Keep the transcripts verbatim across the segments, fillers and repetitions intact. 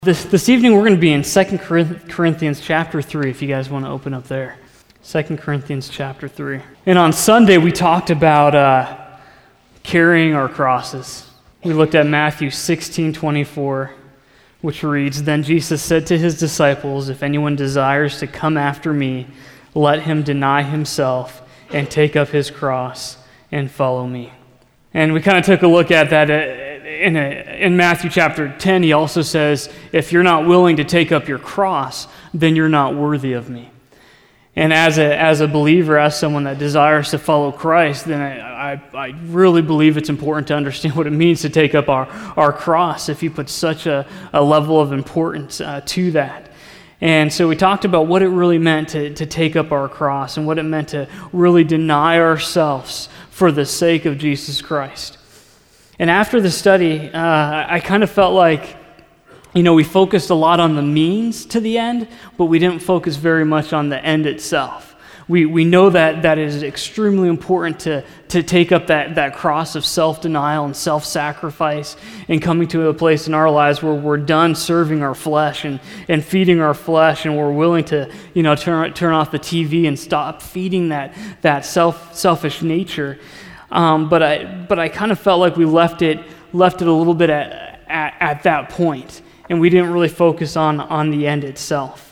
This, this evening we're going to be in Second Corinthians chapter three, if you guys want to open up there. Second Corinthians chapter three. And on Sunday we talked about uh, carrying our crosses. We looked at Matthew sixteen twenty-four, which reads, "Then Jesus said to his disciples, 'If anyone desires to come after me, let him deny himself and take up his cross and follow me.'" And we kind of took a look at that in, a, in Matthew chapter ten. He also says, if you're not willing to take up your cross, then you're not worthy of me. And as a as a believer, as someone that desires to follow Christ, then I, I, I really believe it's important to understand what it means to take up our, our cross, if you put such a, a level of importance uh, to that. And so we talked about what it really meant to, to take up our cross and what it meant to really deny ourselves for the sake of Jesus Christ. And after the study, uh, I kind of felt like, you know, we focused a lot on the means to the end, but we didn't focus very much on the end itself. We we know that that is extremely important to, to take up that, that cross of self-denial and self-sacrifice and coming to a place in our lives where we're done serving our flesh and, and feeding our flesh, and we're willing to, you know, turn turn off the T V and stop feeding that that self selfish nature. Um, but I but I kind of felt like we left it left it a little bit at at, at that point, and we didn't really focus on on the end itself.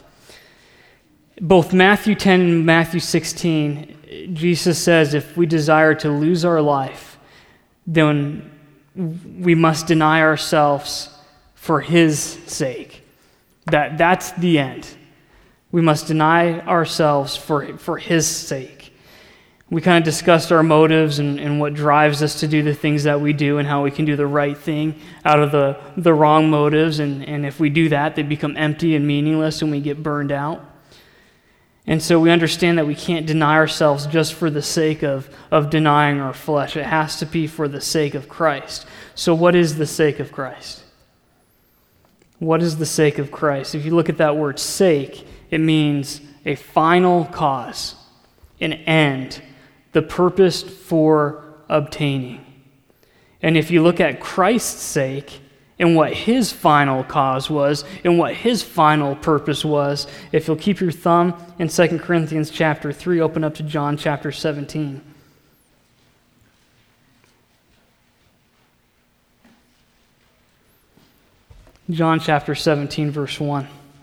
Both Matthew ten and Matthew sixteen, Jesus says if we desire to lose our life, then we must deny ourselves for His sake. That that's the end. We must deny ourselves for, for His sake. We kind of discussed our motives and, and what drives us to do the things that we do and how we can do the right thing out of the, the wrong motives. And, and if we do that, they become empty and meaningless and we get burned out. And so we understand that we can't deny ourselves just for the sake of, of denying our flesh. It has to be for the sake of Christ. So what is the sake of Christ? What is the sake of Christ? If you look at that word sake, it means a final cause, an end, the purpose for obtaining. And if you look at Christ's sake and what His final cause was and what His final purpose was, if you'll keep your thumb in Second Corinthians chapter three, open up to John chapter seventeen. John chapter seventeen, verse one.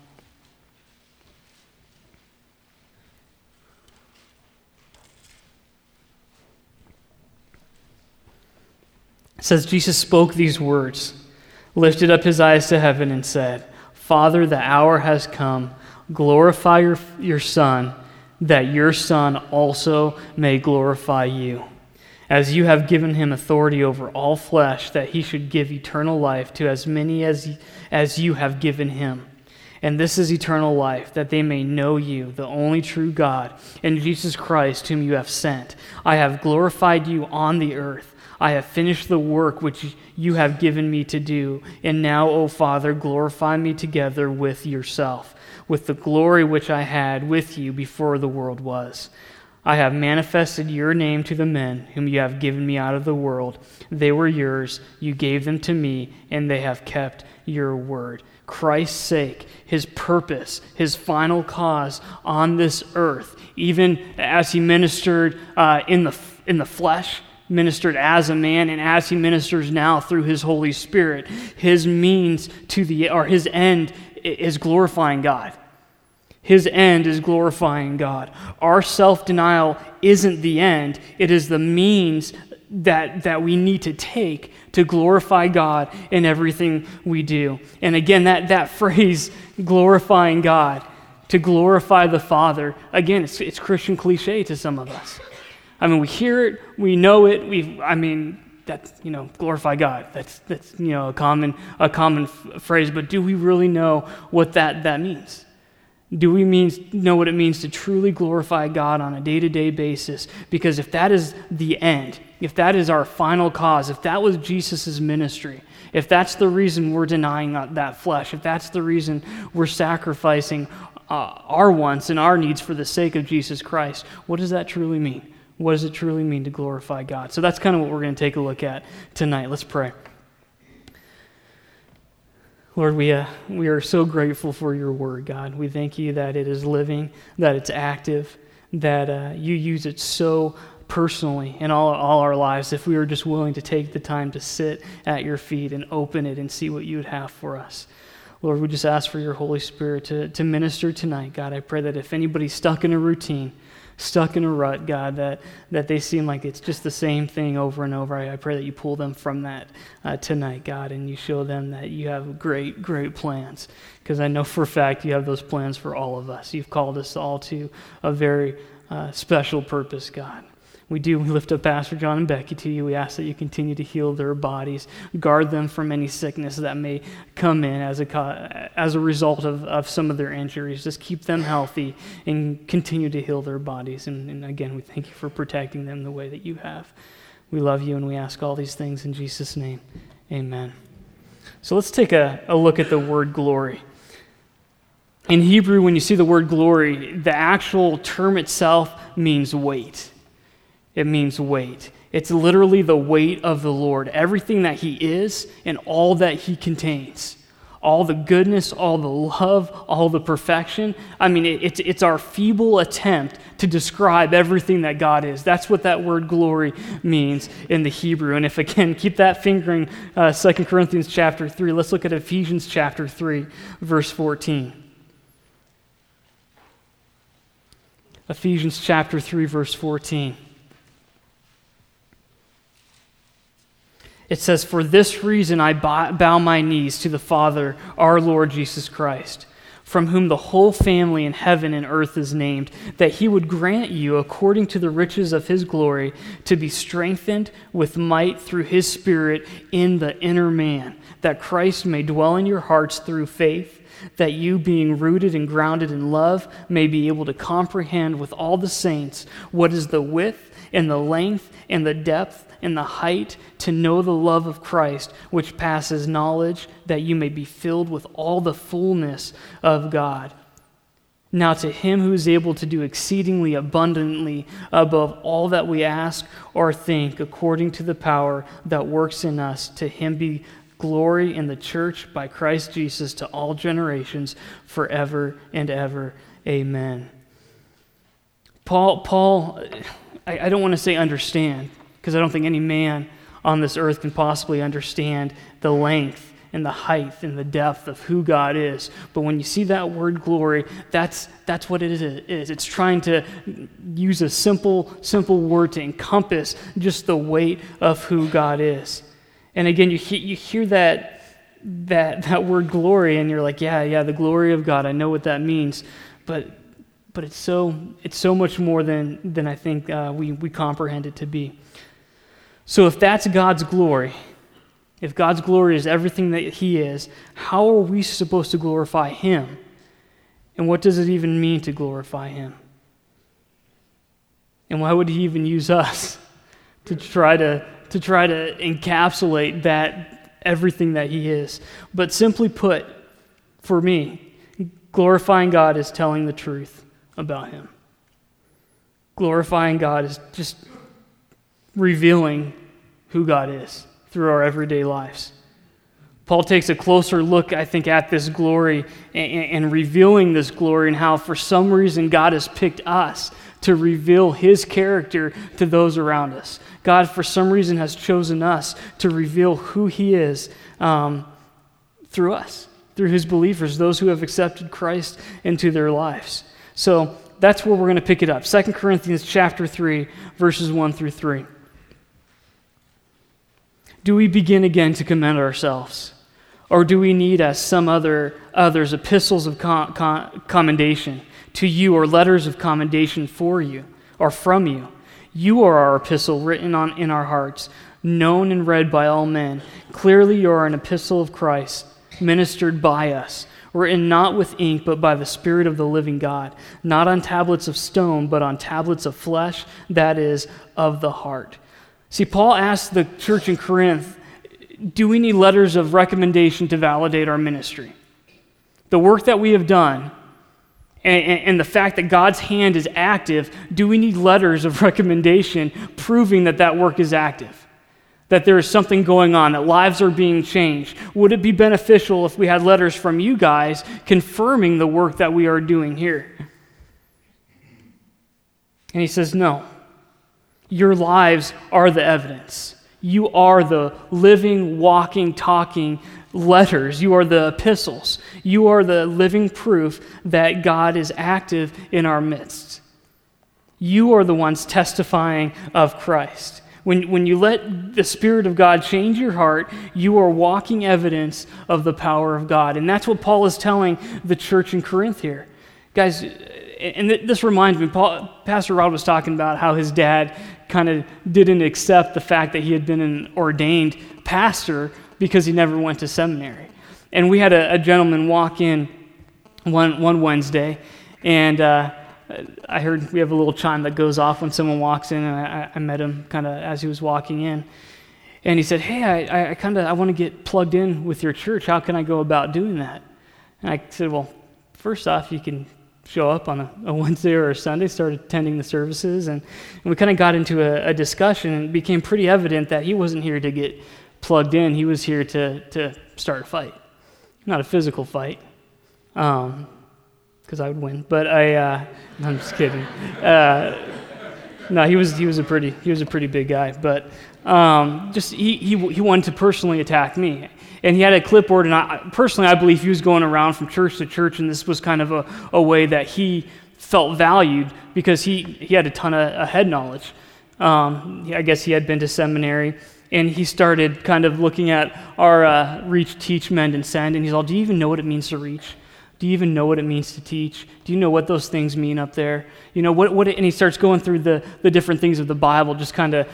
It says, Jesus spoke these words, lifted up His eyes to heaven and said, "Father, the hour has come. Glorify your, your Son, that your Son also may glorify you, as you have given Him authority over all flesh, that He should give eternal life to as many as, as you have given Him. And this is eternal life, that they may know you, the only true God, and Jesus Christ, whom you have sent. I have glorified you on the earth. I have finished the work which you have given me to do. And now, O Father, glorify me together with yourself, with the glory which I had with you before the world was. I have manifested your name to the men whom you have given me out of the world. They were yours. You gave them to me, and they have kept your word." Christ's sake, His purpose, His final cause on this earth, even as He ministered uh, in the in the flesh, ministered as a man, and as He ministers now through His Holy Spirit, His means to the, or His end is glorifying God. His end is glorifying God. Our self-denial isn't the end. It is the means that, that we need to take to glorify God in everything we do. And again, that, that phrase, glorifying God, to glorify the Father, again, it's, it's Christian cliche to some of us. I mean, we hear it, we know it. We, I mean, that's, you know, glorify God. That's that's you know a common a common f- phrase. But do we really know what that that means? Do we means know what it means to truly glorify God on a day-to-day basis? Because if that is the end, if that is our final cause, if that was Jesus' ministry, if that's the reason we're denying that flesh, if that's the reason we're sacrificing uh, our wants and our needs for the sake of Jesus Christ, what does that truly mean? What does it truly mean to glorify God? So that's kind of what we're going to take a look at tonight. Let's pray. Lord, we, uh, we are so grateful for your word, God. We thank you that it is living, that it's active, that uh, you use it so personally in all, all our lives if we were just willing to take the time to sit at your feet and open it and see what you would have for us. Lord, we just ask for your Holy Spirit to, to minister tonight, God. I pray that if anybody's stuck in a routine, stuck in a rut, God, that, that they seem like it's just the same thing over and over. I, I pray that you pull them from that uh, tonight, God, and you show them that you have great, great plans, because I know for a fact you have those plans for all of us. You've called us all to a very uh, special purpose, God. We do lift up Pastor John and Becky to you. We ask that you continue to heal their bodies, guard them from any sickness that may come in as a as a result of, of some of their injuries. Just keep them healthy and continue to heal their bodies. And, and again, we thank you for protecting them the way that you have. We love you, and we ask all these things in Jesus' name. Amen. So let's take a, a look at the word glory. In Hebrew, when you see the word glory, the actual term itself means weight. It means weight. It's literally the weight of the Lord. Everything that he is and all that he contains. All the goodness, all the love, all the perfection. I mean, it, it's, it's our feeble attempt to describe everything that God is. That's what that word glory means in the Hebrew. And if, again, keep that finger in uh, Second Corinthians chapter three. Let's look at Ephesians chapter three, verse fourteen. Ephesians chapter three, verse fourteen. It says, "For this reason I bow my knees to the Father, our Lord Jesus Christ, from whom the whole family in heaven and earth is named, that he would grant you, according to the riches of his glory, to be strengthened with might through his Spirit in the inner man, that Christ may dwell in your hearts through faith, that you, being rooted and grounded in love, may be able to comprehend with all the saints what is the width and the length and the depth and the height, to know the love of Christ, which passes knowledge, that you may be filled with all the fullness of God. Now to him who is able to do exceedingly abundantly above all that we ask or think, according to the power that works in us, to him be glory in the church by Christ Jesus to all generations, forever and ever. Amen." Paul, Paul, I, I don't want to say understand, because I don't think any man on this earth can possibly understand the length and the height and the depth of who God is. But when you see that word glory, that's that's what it is. It's trying to use a simple, simple word to encompass just the weight of who God is. And again, you hear, you hear that that that word glory, and you're like, yeah, yeah, the glory of God. I know what that means, but but it's so it's so much more than than I think uh, we we comprehend it to be. So if that's God's glory, if God's glory is everything that he is, how are we supposed to glorify him? And what does it even mean to glorify him? And why would he even use us to try to, to try to encapsulate that everything that he is? But simply put, for me, glorifying God is telling the truth about him. Glorifying God is just revealing who God is through our everyday lives. Paul takes a closer look, I think, at this glory and, and revealing this glory, and how for some reason God has picked us to reveal his character to those around us. God, for some reason, has chosen us to reveal who he is um, through us, through his believers, those who have accepted Christ into their lives. So that's where we're going to pick it up. Second Corinthians chapter three, verses one through three. Do we begin again to commend ourselves? Or do we need, as some other others, epistles of con- con- commendation to you, or letters of commendation for you, or from you? You are our epistle written on in our hearts, known and read by all men. Clearly you are an epistle of Christ, ministered by us, written not with ink, but by the Spirit of the living God, not on tablets of stone, but on tablets of flesh, that is, of the heart. See, Paul asked the church in Corinth, do we need letters of recommendation to validate our ministry? The work that we have done, and, and, and the fact that God's hand is active, do we need letters of recommendation proving that that work is active? that there is something going on, that lives are being changed? Would it be beneficial if we had letters from you guys confirming the work that we are doing here? And he says, no. Your lives are the evidence. You are the living, walking, talking letters. You are the epistles. You are the living proof that God is active in our midst. You are the ones testifying of Christ. When, when you let the Spirit of God change your heart, you are walking evidence of the power of God. And that's what Paul is telling the church in Corinth here. Guys, and this reminds me, Paul, Pastor Rod was talking about how his dad kind of didn't accept the fact that he had been an ordained pastor because he never went to seminary. And we had a, a gentleman walk in one, one Wednesday, and uh, I heard we have a little chime that goes off when someone walks in, and I, I met him kind of as he was walking in. And he said, hey, I, I kind of I want to get plugged in with your church. How can I go about doing that? And I said, well, first off, you can show up on a, a Wednesday or a Sunday, start attending the services, and, and we kind of got into a, a discussion, and it became pretty evident that he wasn't here to get plugged in. He was here to, to start a fight. Not a physical fight, um, because I would win, but I, uh, I'm just kidding. Uh, no, he was he was a pretty he was a pretty big guy, but um, just he, he he wanted to personally attack me. And he had a clipboard, and I, personally, I believe he was going around from church to church, and this was kind of a, a way that he felt valued because he, he had a ton of uh, head knowledge. Um, I guess he had been to seminary, and he started kind of looking at our uh, reach, teach, mend, and send, and he's all, do you even know what it means to reach? Do you even know what it means to teach? Do you know what those things mean up there? You know, what? What? And he starts going through the, the different things of the Bible, just kind of,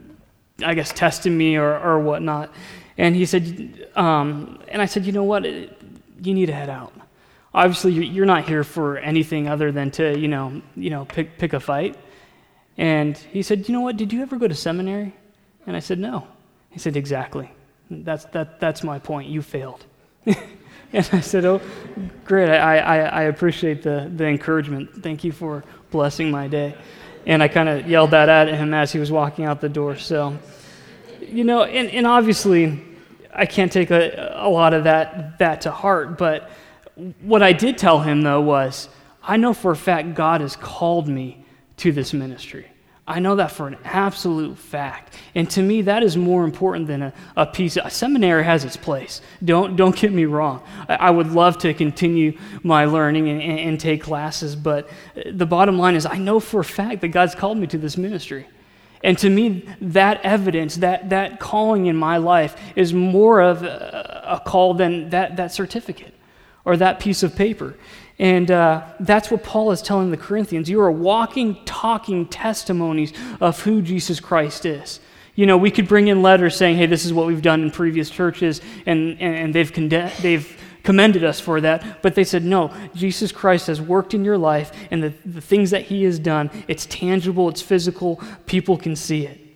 I guess, testing me or, or whatnot. And he said, um, and I said, you know what, you need to head out. Obviously, you're not here for anything other than to, you know, you know, pick pick a fight. And he said, you know what, did you ever go to seminary? And I said, no. He said, exactly. That's that that's my point. You failed. And I said, oh, great. I I, I appreciate the the encouragement. Thank you for blessing my day. And I kind of yelled that at him as he was walking out the door. So. You know, and, and obviously, I can't take a, a lot of that that to heart, but what I did tell him, though, was, I know for a fact God has called me to this ministry. I know that for an absolute fact. And to me, that is more important than a, a piece. A seminary has its place. Don't don't get me wrong. I, I would love to continue my learning and, and, and take classes, but the bottom line is I know for a fact that God's called me to this ministry. And to me, that evidence, that that calling in my life is more of a, a call than that, that certificate or that piece of paper. And uh, that's what Paul is telling the Corinthians. You are walking, talking testimonies of who Jesus Christ is. You know, we could bring in letters saying, hey, this is what we've done in previous churches, and, and, and they've conde- they've commended us for that. But they said, no, Jesus Christ has worked in your life, and the, the things that he has done, it's tangible, it's physical, people can see it.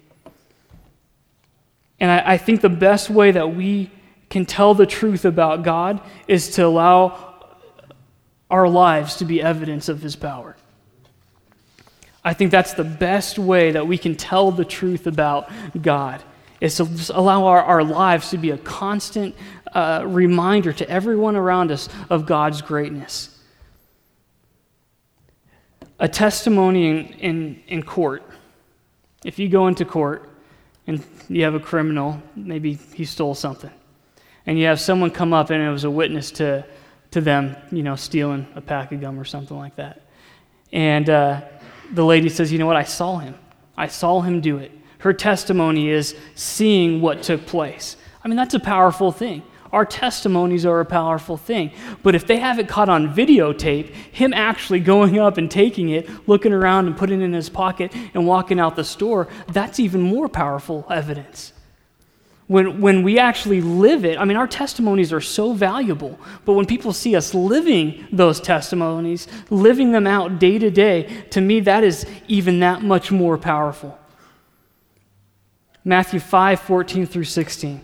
And I, I think the best way that we can tell the truth about God is to allow our lives to be evidence of his power. I think that's the best way that we can tell the truth about God, is to just allow our, our lives to be a constant uh, reminder to everyone around us of God's greatness. A testimony in, in, in court. If you go into court and you have a criminal, maybe he stole something, and you have someone come up and it was a witness to, to them, you know, stealing a pack of gum or something like that. And uh, the lady says, you know what, I saw him. I saw him do it. Her testimony is seeing what took place. I mean, that's a powerful thing. Our testimonies are a powerful thing. But if they have it caught on videotape, him actually going up and taking it, looking around and putting it in his pocket and walking out the store, that's even more powerful evidence. When when we actually live it, I mean, our testimonies are so valuable, but when people see us living those testimonies, living them out day to day, to me, that is even that much more powerful. Matthew five, fourteen through sixteen.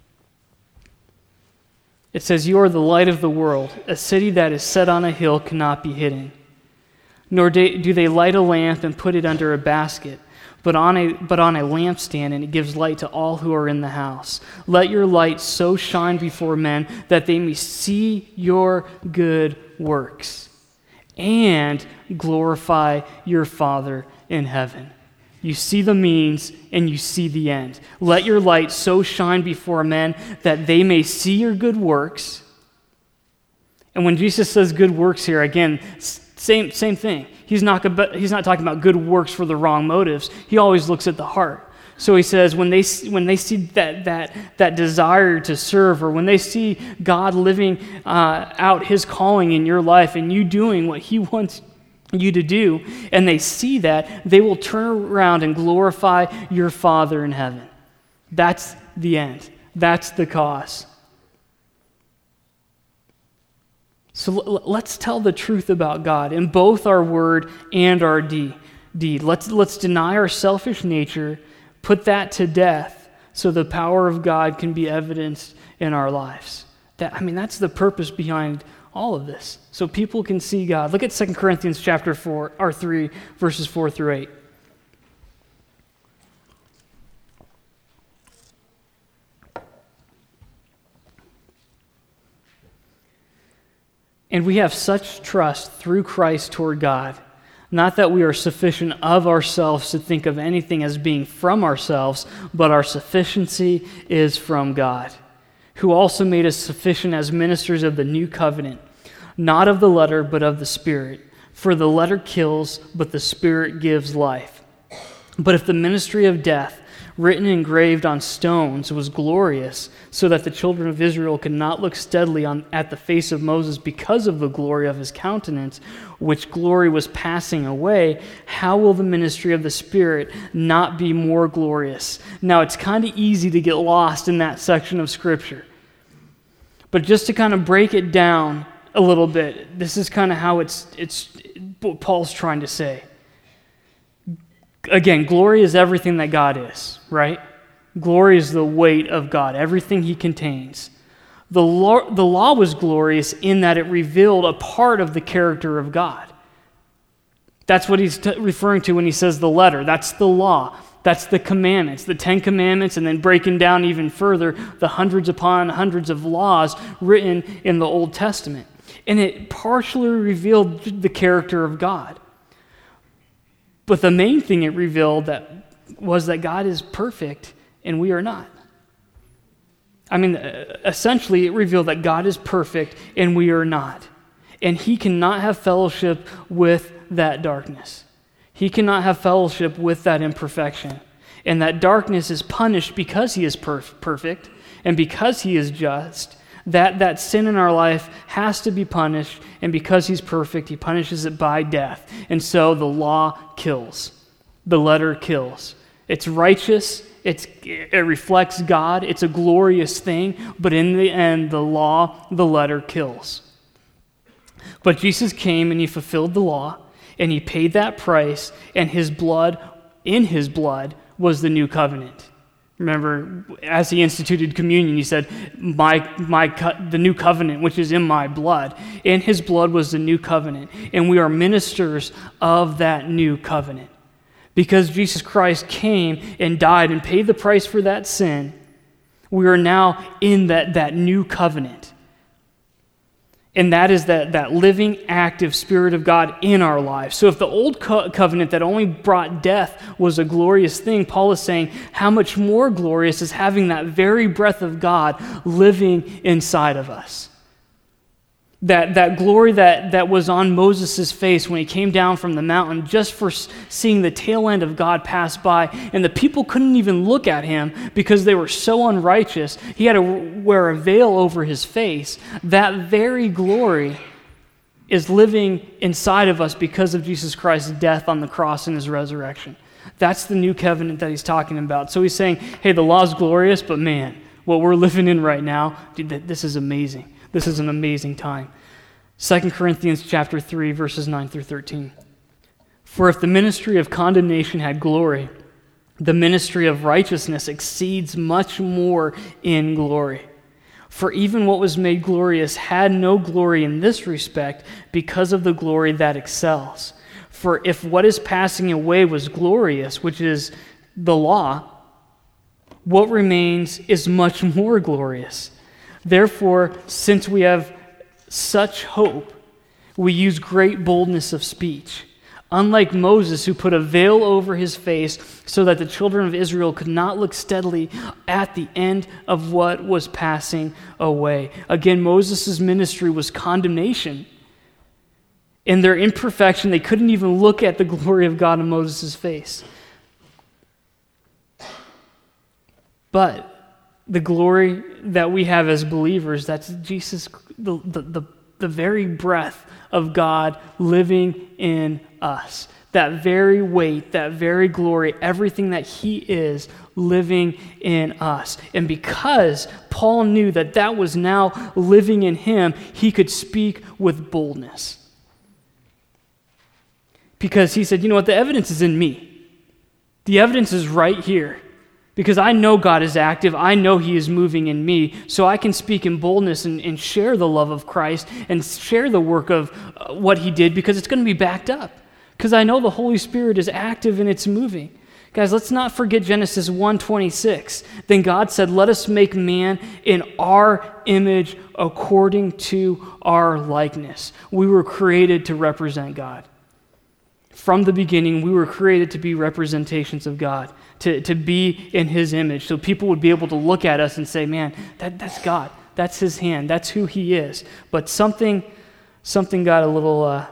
It says, you are the light of the world. A city that is set on a hill cannot be hidden. Nor do they light a lamp and put it under a basket, but on a but on a lampstand, and it gives light to all who are in the house. Let your light so shine before men that they may see your good works and glorify your Father in heaven. You see the means and you see the end. Let your light so shine before men that they may see your good works. And when Jesus says good works here, again, same same thing. He's not, he's not talking about good works for the wrong motives. He always looks at the heart. So he says when they when they see that that that desire to serve, or when they see God living uh, out his calling in your life and you doing what he wants you to do, and they see that, they will turn around and glorify your Father in heaven. That's the end. That's the cause. So l- let's tell the truth about God in both our word and our de- deed. Let's, let's deny our selfish nature, put that to death, so the power of God can be evidenced in our lives. That, I mean, that's the purpose behind all of this, so people can see God. Look at Second Corinthians chapter four, or three, verses four through eight. And we have such trust through Christ toward God, not that we are sufficient of ourselves to think of anything as being from ourselves, but our sufficiency is from God, who also made us sufficient as ministers of the new covenant, not of the letter, but of the Spirit. For the letter kills, but the Spirit gives life. But if the ministry of death, written and engraved on stones, was glorious, so that the children of Israel could not look steadily on, at the face of Moses because of the glory of his countenance, which glory was passing away, how will the ministry of the Spirit not be more glorious? Now, it's kind of easy to get lost in that section of Scripture. But just to kind of break it down a little bit, this is kind of how it's it's what Paul's trying to say. Again, glory is everything that God is, right? Glory is the weight of God, everything he contains. The law, the law was glorious in that it revealed a part of the character of God. That's what he's t- referring to when he says the letter. That's the law. That's the commandments, the Ten Commandments, and then breaking down even further the hundreds upon hundreds of laws written in the Old Testament. And it partially revealed the character of God. But the main thing it revealed that was that God is perfect and we are not. I mean, essentially it revealed that God is perfect and we are not. And he cannot have fellowship with that darkness. He cannot have fellowship with that imperfection. And that darkness is punished because he is perf- perfect and because he is just. That, that sin in our life has to be punished, and because he's perfect, he punishes it by death. And so the law kills. The letter kills. It's righteous. It's, it reflects God. It's a glorious thing. But in the end, the law, the letter kills. But Jesus came and he fulfilled the law, and he paid that price, and his blood, in his blood, was the new covenant. Remember, as he instituted communion, he said, "My, my, co- the new covenant, which is in my blood." And his blood was the new covenant. And we are ministers of that new covenant. Because Jesus Christ came and died and paid the price for that sin, we are now in that, that new covenant. And that is that, that living, active Spirit of God in our lives. So if the old co- covenant that only brought death was a glorious thing, Paul is saying, how much more glorious is having that very breath of God living inside of us? That, that glory that, that was on Moses' face when he came down from the mountain just for seeing the tail end of God pass by, and the people couldn't even look at him because they were so unrighteous. He had to wear a veil over his face. That very glory is living inside of us because of Jesus Christ's death on the cross and his resurrection. That's the new covenant that he's talking about. So he's saying, hey, the law's glorious, but man, what we're living in right now, dude, this is amazing. This is an amazing time. Second Corinthians chapter three, verses nine through thirteen. For if the ministry of condemnation had glory, the ministry of righteousness exceeds much more in glory. For even what was made glorious had no glory in this respect because of the glory that excels. For if what is passing away was glorious, which is the law, what remains is much more glorious. Therefore, since we have such hope, we use great boldness of speech. Unlike Moses, who put a veil over his face so that the children of Israel could not look steadily at the end of what was passing away. Again, Moses' ministry was condemnation. In their imperfection, they couldn't even look at the glory of God in Moses' face. But the glory that we have as believers, that's Jesus, the, the, the, the very breath of God living in us. That very weight, that very glory, everything that he is living in us. And because Paul knew that that was now living in him, he could speak with boldness. Because he said, you know what, the evidence is in me. The evidence is right here. Because I know God is active, I know he is moving in me, so I can speak in boldness and, and share the love of Christ and share the work of uh, what he did, because it's going to be backed up. Because I know the Holy Spirit is active and it's moving. Guys, let's not forget Genesis one twenty-six. Then God said, let us make man in our image according to our likeness. We were created to represent God. From the beginning, we were created to be representations of God, to, to be in his image, so people would be able to look at us and say, man, that, that's God. That's his hand. That's who he is. But something, something got a little uh,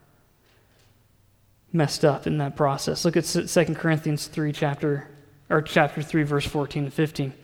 messed up in that process. Look at Second Corinthians three, chapter, or chapter three, verse fourteen and fifteen.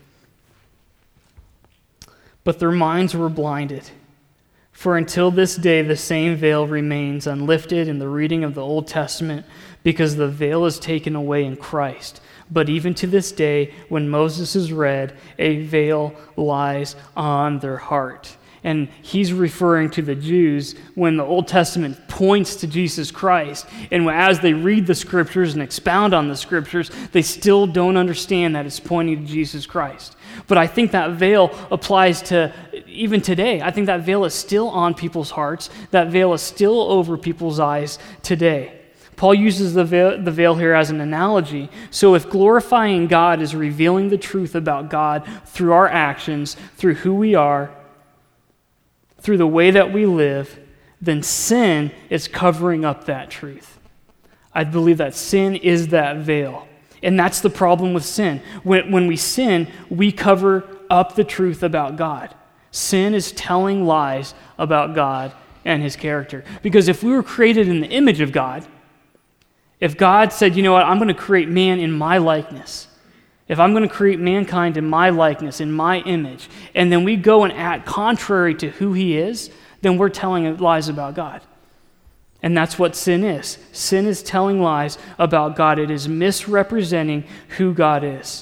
But their minds were blinded. For until this day, the same veil remains unlifted in the reading of the Old Testament, because the veil is taken away in Christ. But even to this day, when Moses is read, a veil lies on their heart. And he's referring to the Jews when the Old Testament points to Jesus Christ. And as they read the Scriptures and expound on the Scriptures, they still don't understand that it's pointing to Jesus Christ. But I think that veil applies to even today. I think that veil is still on people's hearts. That veil is still over people's eyes today. Paul uses the veil, the veil here as an analogy. So if glorifying God is revealing the truth about God through our actions, through who we are, through the way that we live, then sin is covering up that truth. I believe that sin is that veil. And that's the problem with sin. When, when we sin, we cover up the truth about God. Sin is telling lies about God and his character. Because if we were created in the image of God, if God said, you know what, I'm going to create man in my likeness, if I'm going to create mankind in my likeness, in my image, and then we go and act contrary to who he is, then we're telling lies about God. And that's what sin is. Sin is telling lies about God. It is misrepresenting who God is.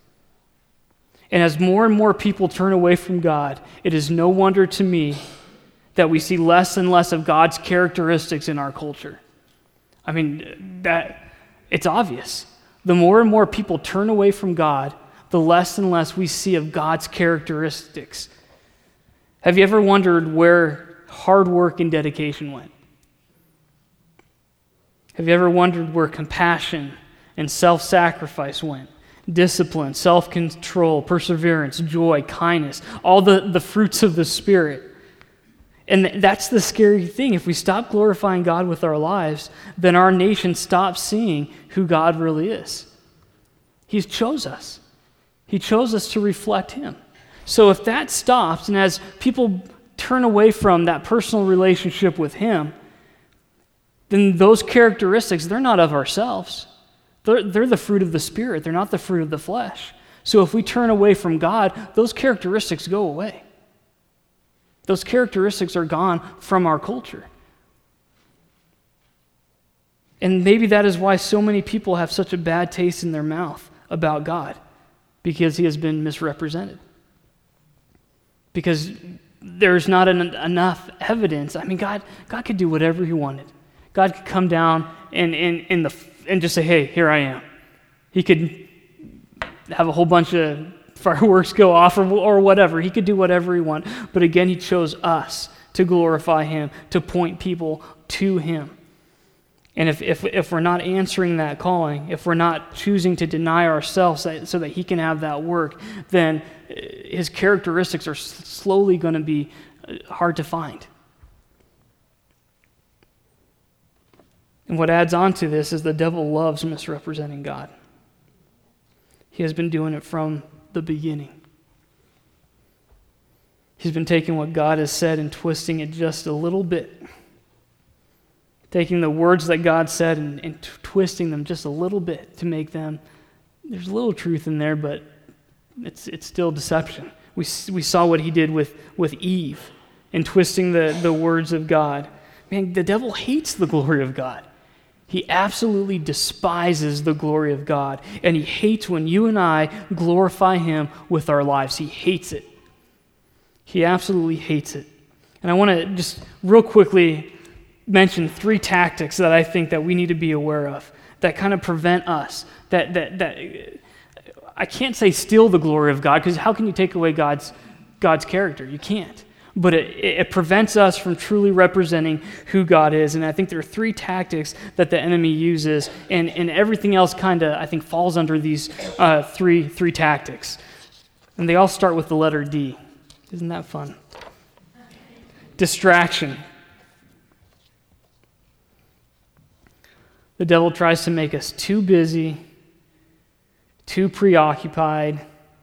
And as more and more people turn away from God, it is no wonder to me that we see less and less of God's characteristics in our culture. I mean, that it's obvious. The more and more people turn away from God, the less and less we see of God's characteristics. Have you ever wondered where hard work and dedication went? Have you ever wondered where compassion and self-sacrifice went? Discipline, self-control, perseverance, joy, kindness, all the, the fruits of the Spirit. And that's the scary thing. If we stop glorifying God with our lives, then our nation stops seeing who God really is. He's chose us. He chose us to reflect him. So if that stops, and as people turn away from that personal relationship with him, then those characteristics, they're not of ourselves. They're, they're the fruit of the Spirit. They're not the fruit of the flesh. So if we turn away from God, those characteristics go away. Those characteristics are gone from our culture. And maybe that is why so many people have such a bad taste in their mouth about God, because he has been misrepresented. Because there's not an, enough evidence. I mean, God, God could do whatever he wanted. God could come down and, and, and, the, and just say, hey, here I am. He could have a whole bunch of fireworks go off or, or whatever. He could do whatever he wanted. But again, he chose us to glorify him, to point people to him. And if, if, if we're not answering that calling, if we're not choosing to deny ourselves so that he can have that work, then his characteristics are slowly going to be hard to find. And what adds on to this is the devil loves misrepresenting God. He has been doing it from the beginning. He's been taking what God has said and twisting it just a little bit. Taking the words that God said and, and t- twisting them just a little bit to make them, there's a little truth in there, but it's it's still deception. We we saw what he did with, with Eve in twisting the, the words of God. Man, the devil hates the glory of God. He absolutely despises the glory of God, and he hates when you and I glorify him with our lives. He hates it. He absolutely hates it. And I want to just real quickly mention three tactics that I think that we need to be aware of that kind of prevent us, that that that I can't say steal the glory of God, because how can you take away God's God's character? You can't. But it, it prevents us from truly representing who God is. And I think there are three tactics that the enemy uses, and, and everything else kind of, I think, falls under these uh, three three tactics. And they all start with the letter D. Isn't that fun? Distraction. The devil tries to make us too busy, too preoccupied,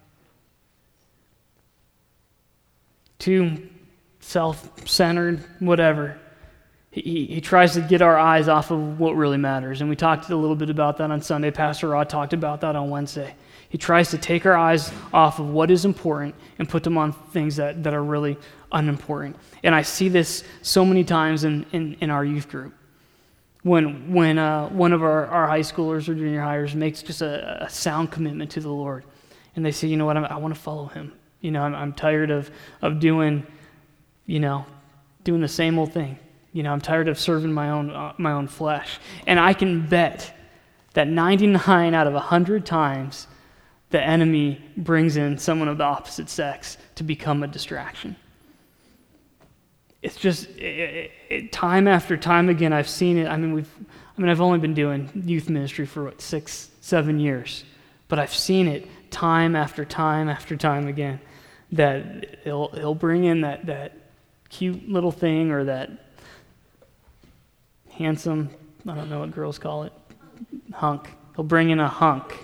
too self-centered, whatever. He, he tries to get our eyes off of what really matters. And we talked a little bit about that on Sunday. Pastor Rod talked about that on Wednesday. He tries to take our eyes off of what is important and put them on things that, that are really unimportant. And I see this so many times in, in, in our youth group. When when uh, one of our, our high schoolers or junior hires makes just a, a sound commitment to the Lord, and they say, you know what, I'm, I want to follow him. You know, I'm, I'm tired of of doing, you know, doing the same old thing. You know, I'm tired of serving my own uh, my own flesh. And I can bet that ninety-nine out of one hundred times, the enemy brings in someone of the opposite sex to become a distraction. It's just it, it, it, time after time again. I've seen it. I mean, we've. I mean, I've only been doing youth ministry for what, six, seven years, but I've seen it time after time after time again. That he'll he'll bring in that that cute little thing or that handsome. I don't know what girls call it. Hunk. He'll bring in a hunk.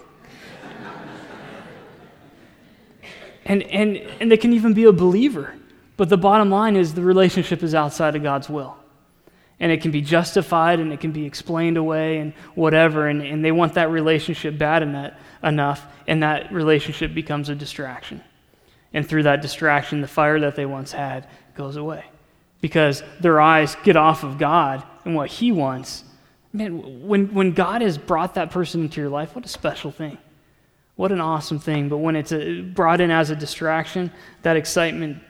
and and and they can even be a believer. But the bottom line is the relationship is outside of God's will. And it can be justified and it can be explained away and whatever, and, and they want that relationship bad enough, enough, and that relationship becomes a distraction. And through that distraction, the fire that they once had goes away. Because their eyes get off of God and what he wants. Man, when, when God has brought that person into your life, what a special thing. What an awesome thing. But when it's a, brought in as a distraction, that excitement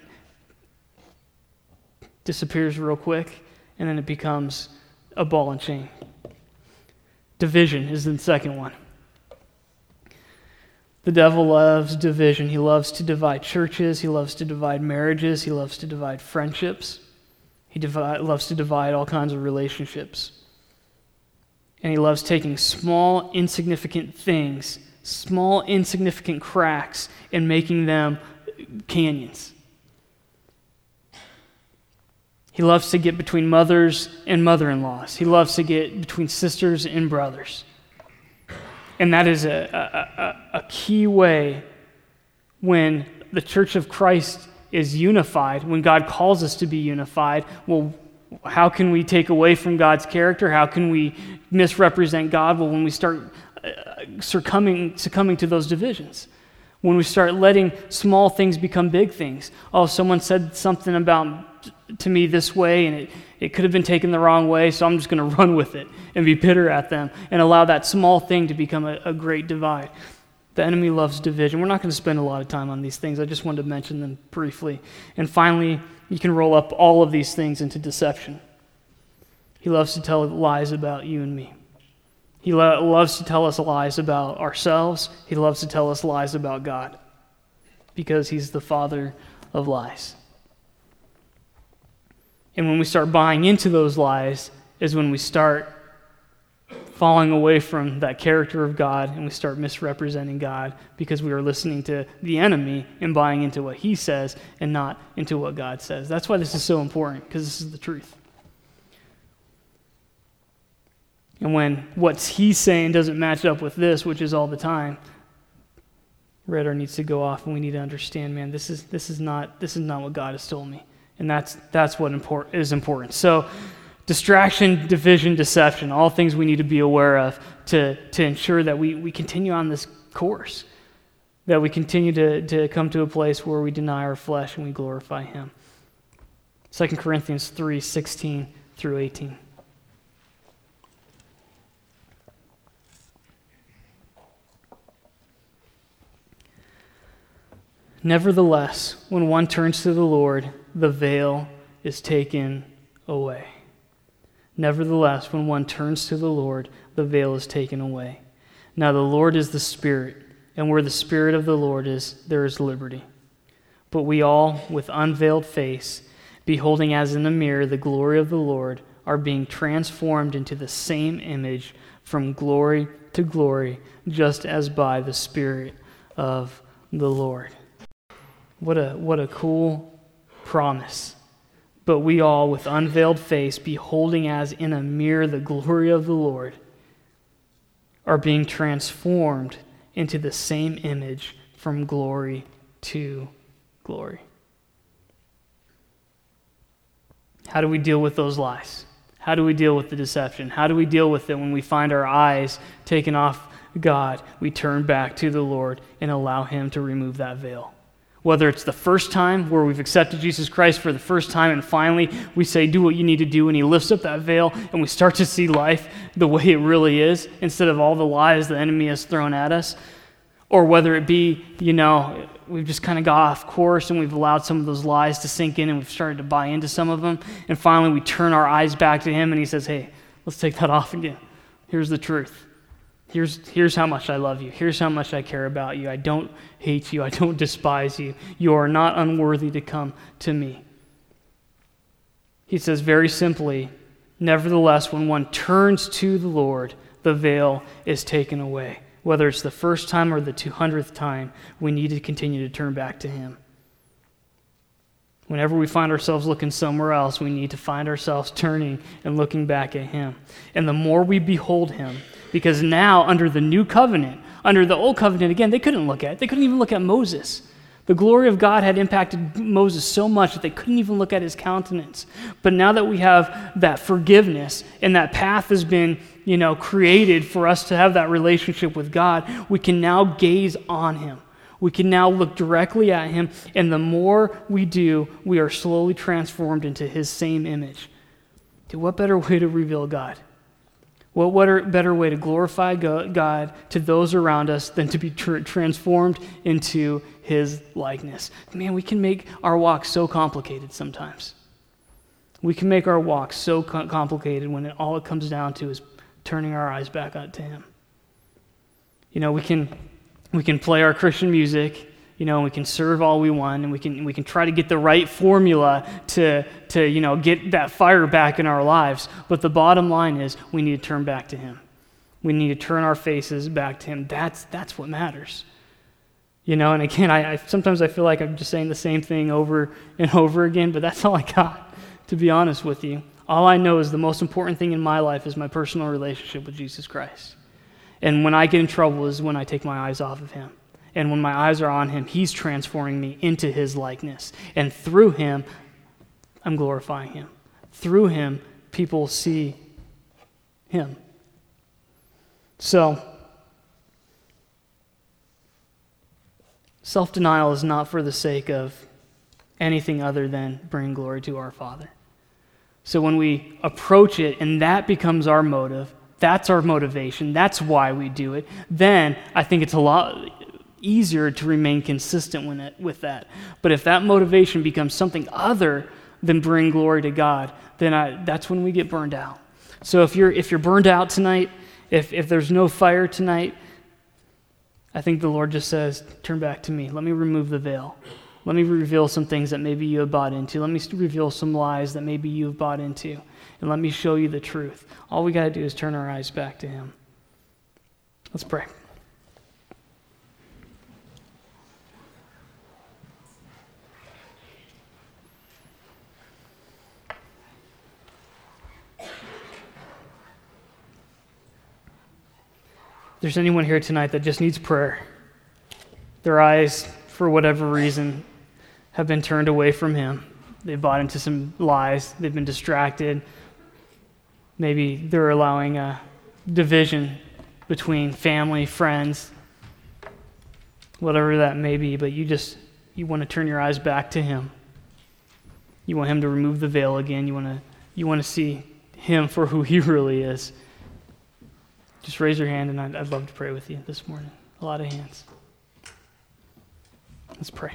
disappears real quick, and then it becomes a ball and chain. Division is the second one. The devil loves division. He loves to divide churches. He loves to divide marriages. He loves to divide friendships. He divide, loves to divide all kinds of relationships. And he loves taking small, insignificant things, small, insignificant cracks, and making them canyons. He loves to get between mothers and mother-in-laws. He loves to get between sisters and brothers. And that is a, a, a, a key way when the Church of Christ is unified, when God calls us to be unified. Well, how can we take away from God's character? How can we misrepresent God? Well, when we start uh, succumbing, succumbing to those divisions. When we start letting small things become big things. Oh, someone said something about to me this way, and it, it could have been taken the wrong way, so I'm just going to run with it and be bitter at them and allow that small thing to become a, a great divide. The enemy loves division. We're not going to spend a lot of time on these things. I just wanted to mention them briefly. And finally, you can roll up all of these things into deception. He loves to tell lies about you and me. He lo- loves to tell us lies about ourselves. He loves to tell us lies about God because he's the father of lies. And when we start buying into those lies is when we start falling away from that character of God, and we start misrepresenting God because we are listening to the enemy and buying into what he says and not into what God says. That's why this is so important, because this is the truth. And when what he's saying doesn't match up with this, which is all the time, radar needs to go off, and we need to understand, man, this is this is not this is not what God has told me, and that's that's what import, is important. So, distraction, division, deception, all things we need to be aware of to to ensure that we we continue on this course, that we continue to to come to a place where we deny our flesh and we glorify Him. Second Corinthians three sixteen through eighteen. Nevertheless, when one turns to the Lord, the veil is taken away. Nevertheless, when one turns to the Lord, the veil is taken away. Now the Lord is the Spirit, and where the Spirit of the Lord is, there is liberty. But we all, with unveiled face, beholding as in a mirror the glory of the Lord, are being transformed into the same image from glory to glory, just as by the Spirit of the Lord. What a what a cool promise. But we all, with unveiled face, beholding as in a mirror the glory of the Lord, are being transformed into the same image from glory to glory. How do we deal with those lies? How do we deal with the deception? How do we deal with it when we find our eyes taken off God? We turn back to the Lord and allow Him to remove that veil. Whether it's the first time where we've accepted Jesus Christ for the first time and finally we say, do what you need to do, and He lifts up that veil and we start to see life the way it really is instead of all the lies the enemy has thrown at us. Or whether it be, you know, we've just kind of got off course and we've allowed some of those lies to sink in and we've started to buy into some of them, and finally we turn our eyes back to Him and He says, hey, let's take that off again. Here's the truth. Here's, here's how much I love you. Here's how much I care about you. I don't hate you. I don't despise you. You are not unworthy to come to me. He says very simply, nevertheless, when one turns to the Lord, the veil is taken away. Whether it's the first time or the two hundredth time, we need to continue to turn back to Him. Whenever we find ourselves looking somewhere else, we need to find ourselves turning and looking back at Him. And the more we behold Him, because now under the new covenant, under the old covenant, again, they couldn't look at it. They couldn't even look at Moses. The glory of God had impacted Moses so much that they couldn't even look at his countenance. But now that we have that forgiveness and that path has been, you know, created for us to have that relationship with God, we can now gaze on Him. We can now look directly at Him, and the more we do, we are slowly transformed into His same image. Dude, what better way to reveal God? What, what a better way to glorify God to those around us than to be tr- transformed into His likeness? Man, we can make our walk so complicated sometimes. We can make our walk so co- complicated when it, all it comes down to is turning our eyes back out to Him. You know, we can we can play our Christian music, you know, and we can serve all we want, and we can we can try to get the right formula to to you know get that fire back in our lives. But the bottom line is we need to turn back to Him. We need to turn our faces back to Him. That's that's what matters. You know, and again, I, I sometimes I feel like I'm just saying the same thing over and over again, but that's all I got, to be honest with you. All I know is the most important thing in my life is my personal relationship with Jesus Christ. And when I get in trouble is when I take my eyes off of Him. And when my eyes are on Him, He's transforming me into His likeness. And through Him, I'm glorifying Him. Through Him, people see Him. So, self-denial is not for the sake of anything other than bringing glory to our Father. So when we approach it and that becomes our motive, that's our motivation, that's why we do it, then I think it's a lot easier to remain consistent with that. But if that motivation becomes something other than bring glory to God, then I, that's when we get burned out. So if you're if you're burned out tonight, if if there's no fire tonight, I think the Lord just says, turn back to me. Let me remove the veil. Let me reveal some things that maybe you have bought into. Let me reveal some lies that maybe you have bought into. And let me show you the truth. All we got to do is turn our eyes back to him. Let's pray. If there's anyone here tonight that just needs prayer, their eyes, for whatever reason, have been turned away from him. They've bought into some lies. They've been distracted. Maybe they're allowing a division between family, friends, whatever that may be, but you just, you want to turn your eyes back to him. You want him to remove the veil again. You want to, you want to see him for who he really is. Just raise your hand, and I'd, I'd love to pray with you this morning. A lot of hands. Let's pray.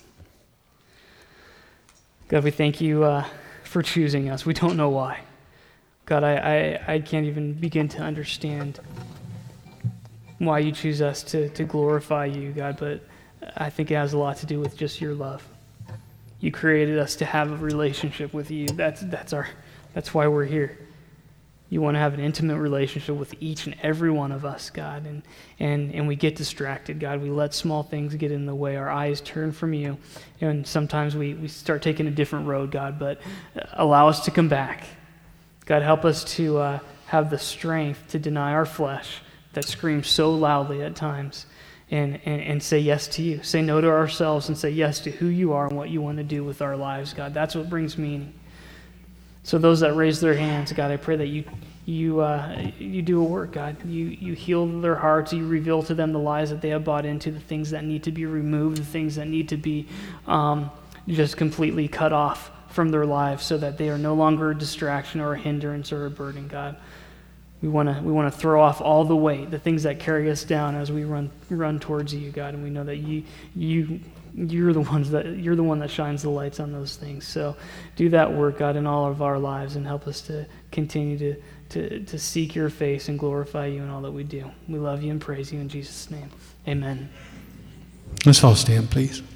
God, we thank you uh, for choosing us. We don't know why. God, I, I, I can't even begin to understand why you choose us to, to glorify you, God, but I think it has a lot to do with just your love. You created us to have a relationship with you. That's, that's, our, that's why we're here. You want to have an intimate relationship with each and every one of us, God, and, and, and we get distracted, God. We let small things get in the way. Our eyes turn from you, and sometimes we, we start taking a different road, God, but allow us to come back. God, help us to uh, have the strength to deny our flesh that screams so loudly at times and, and, and say yes to you. Say no to ourselves and say yes to who you are and what you want to do with our lives, God. That's what brings meaning. So those that raise their hands, God, I pray that you you uh, you do a work, God. You you heal their hearts. You reveal to them the lies that they have bought into, the things that need to be removed, the things that need to be um, just completely cut off from their lives so that they are no longer a distraction or a hindrance or a burden, God. We want to we want to throw off all the weight, the things that carry us down as we run run towards you, God, and we know that you you You're the ones that you're the one that shines the lights on those things. So do that work, God, in all of our lives and help us to continue to, to, to seek your face and glorify you in all that we do. We love you and praise you in Jesus' name. Amen. Let's all stand, please.